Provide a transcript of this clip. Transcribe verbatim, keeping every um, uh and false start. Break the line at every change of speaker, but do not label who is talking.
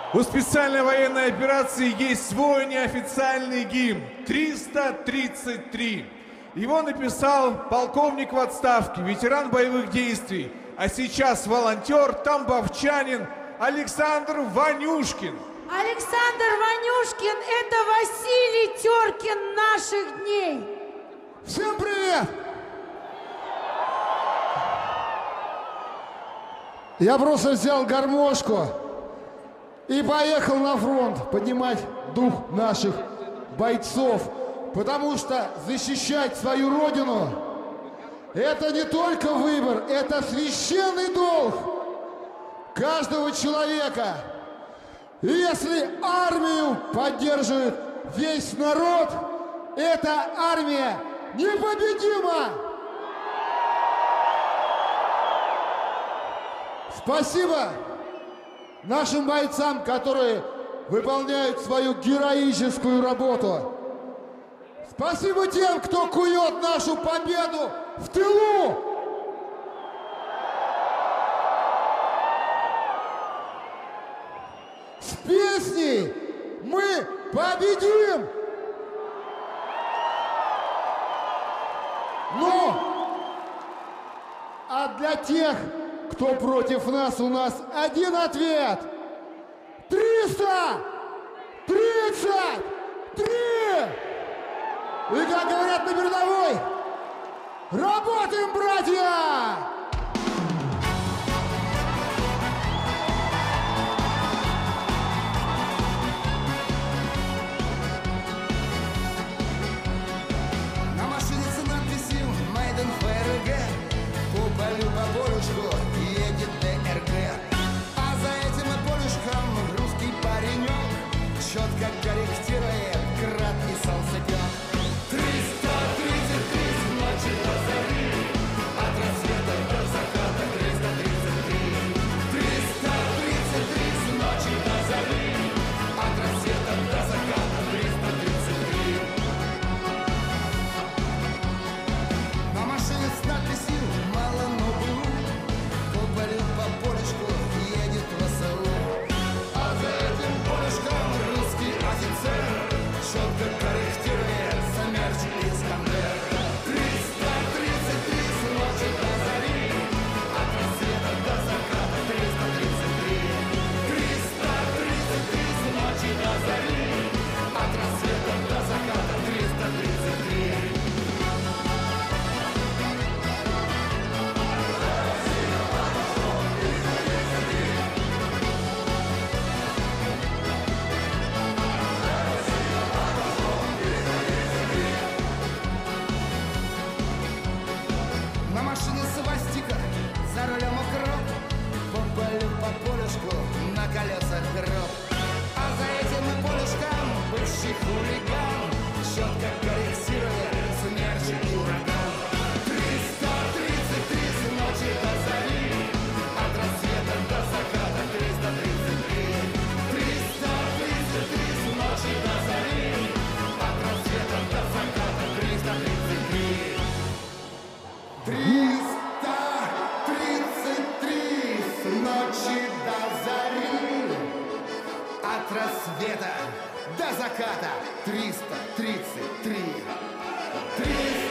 У специальной военной операции есть свой неофициальный гимн триста тридцать три. Его написал полковник в отставке, ветеран боевых действий, а сейчас волонтер, тамбовчанин Александр Ванюшкин.
Александр Ванюшкин – это Василий Теркин наших дней.
Всем привет! Я просто взял гармошку и поехал на фронт поднимать дух наших бойцов, потому что защищать свою родину – это не только выбор, это священный долг каждого человека. И если армию поддерживает весь народ, эта армия непобедима! Спасибо нашим бойцам, которые выполняют свою героическую работу. Спасибо тем, кто кует нашу победу в тылу. С песней мы победим! Ну, а для тех, кто против нас, у нас один ответ. триста тридцать три! И, как говорят на передовой, работаем, братья!
На машине с надписью «Made in эф эр гэ». По полю по полюшку едет дэ эр гэ. А за этим полюшком русский паренек четко корректирует град и солнцепек. Триста тридцать три с ночи до зари, от рассвета до заката. Триста тридцать три, триста тридцать три с ночи до зари, от рассвета до заката. Триста тридцать три. На машине с надписью «Мало, но был». По полю по полюшку едет вэ эс у. А за этим полюшком русский офицер четко корректирует Смерч и Искандер. Триста тридцать три с ночи до зари, от рассвета до заката. Триста тридцать три, триста тридцать три с ночи до зари, от рассвета до заката. Триста тридцать три. На машине свастика, за рулем укроп, по полю по полюшку, на колесах гроб. А за этим полюшком бывший хулиган четко корректирует Смерч и ураган. Триста тридцать три с ночи до зари, от рассвета до заката. Триста тридцать три, триста тридцать три с ночи до зари, от рассвета до заката. Триста тридцать три. Триста тридцать три с ночи до зари, от рассвета до заката. Триста тридцать три. Триста